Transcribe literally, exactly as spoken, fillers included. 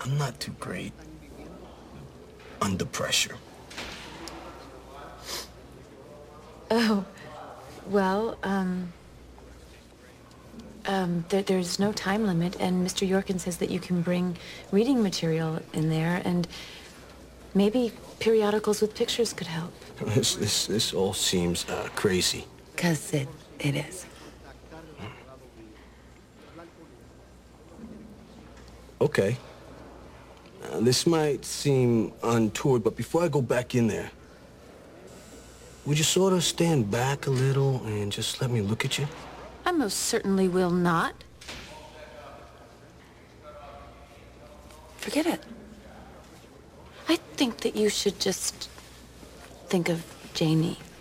I'm not too great under pressure. Oh, well, um... Um, there, there's no time limit, and Mister Yorkin says that you can bring reading material in there, and maybe periodicals with pictures could help. This, this, this all seems uh, crazy. 'Cause it, it is. Okay. Uh, this might seem untoward, but before I go back in there, would you sort of stand back a little and just let me look at you? I most certainly will not. Forget it. I think that you should just think of Janie.